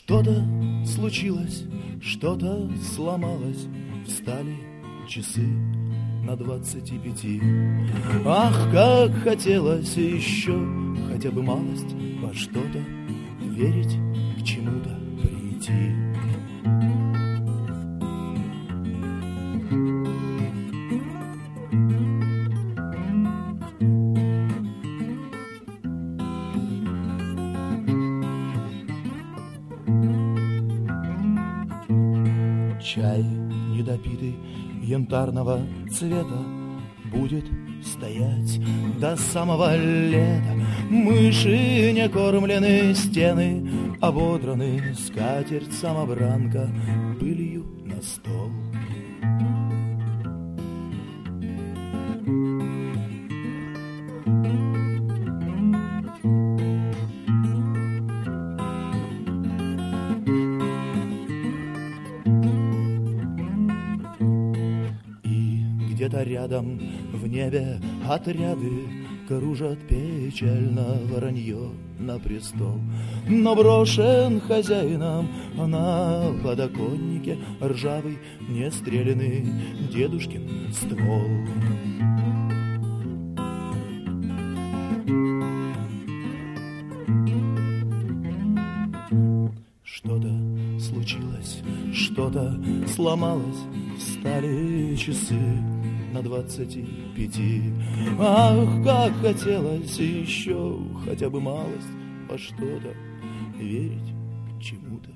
Что-то случилось, что-то сломалось, встали часы на 25. Ах, как хотелось еще хотя бы малость во что-то верить, к чему-то прийти. Чай недопитый янтарного цвета будет стоять до самого лета. Мыши не кормлены, стены ободраны, скатерть-самобранка пылью на стол. Где-то рядом в небе отряды кружат печально воронье на престол. Но брошен хозяином на подоконнике ржавый нестреляный дедушкин ствол. Что-то случилось, что-то сломалось, встали часы на 25. Ах, как хотелось еще хотя бы малость во что-то верить, к чему-то